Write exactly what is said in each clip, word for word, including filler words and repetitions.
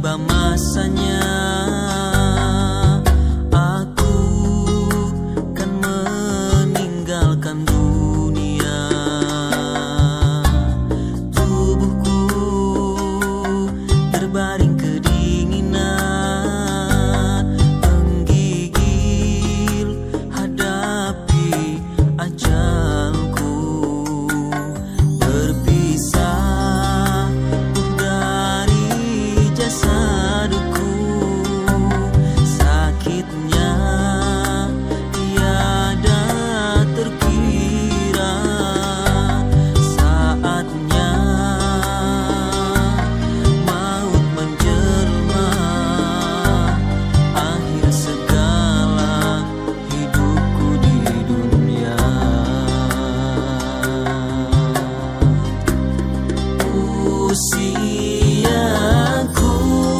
tiba masanya aku kan meninggalkan dunia. Tubuhku terbaring kedinginan, menggigil hadapi ajalku. Berpisah dari jasadku, sakitnya tiada terkira. Saatnya maut menjelma, akhir segala hidupku di dunia. Usiaku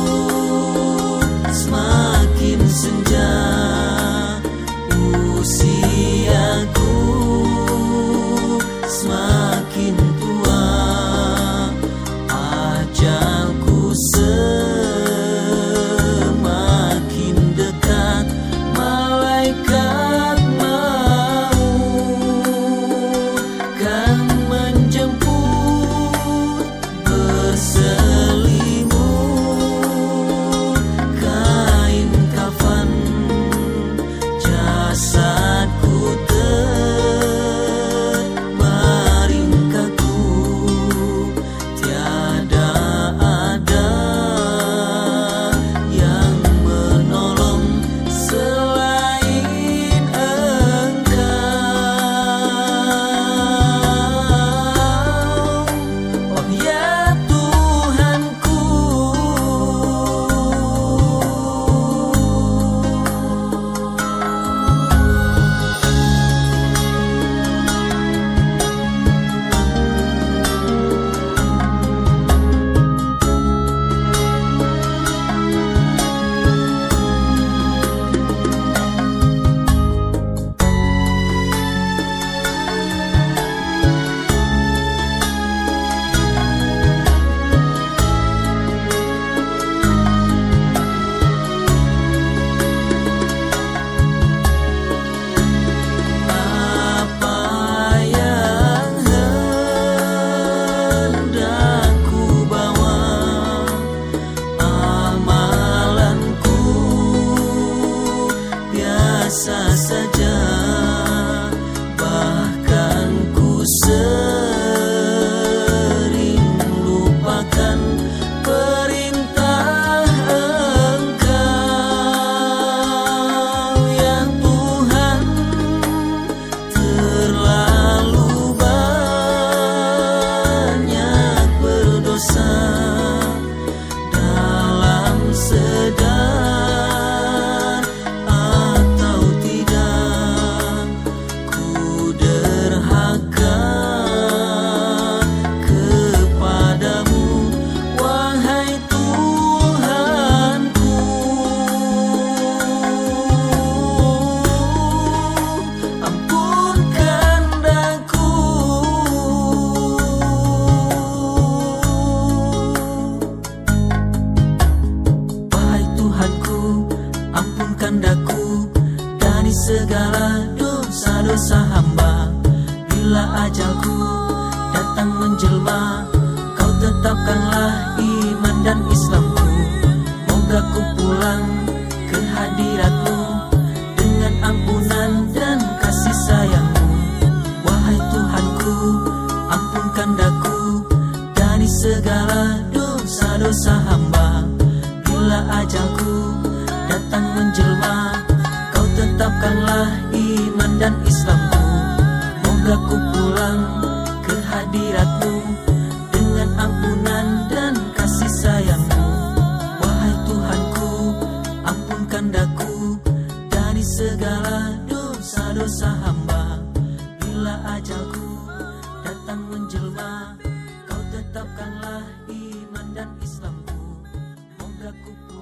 semakin senja, usiaku semakin tua, ajalku semakin dekat. Malaikat maut kan menjemput, berselimut kain kafan, jasadku terbaring kaku. Tiada ada yang menolong selain Engkau. Oh ya Tuhanku, apa yang hendak ku bawa? Amalanku biasa saja, bahkan ku sering lupakan perintah Engkau. Ya Tuhan, terlalu banyak berdosa, dalam sedar atau tidak, ku derhaka kepadamu, wahai Tuhanku. Ampunkan daku, wahai Tuhanku. Ampunkan daku dari segala dosa-dosa hamba. Bila ajalku datang menjelma, Kau tetapkanlah iman dan Islamku. Moga ku pulang ke hadirat-Mu dengan ampunan dan kasih sayang-Mu. Wahai Tuhanku, ampunkan daku dari segala dosa-dosa hamba. Bila ajalku datang menjelma, Kau tetapkanlah iman dan Islamku. Moga ku pulang ke hadirat-Mu dengan ampunan dan kasih sayang-Mu. Wahai Tuhanku, ampunkan daku dari segala dosa-dosa hamba. Bila ajalku datang menjelma, Kau tetapkanlah iman dan Islamku. Moga ku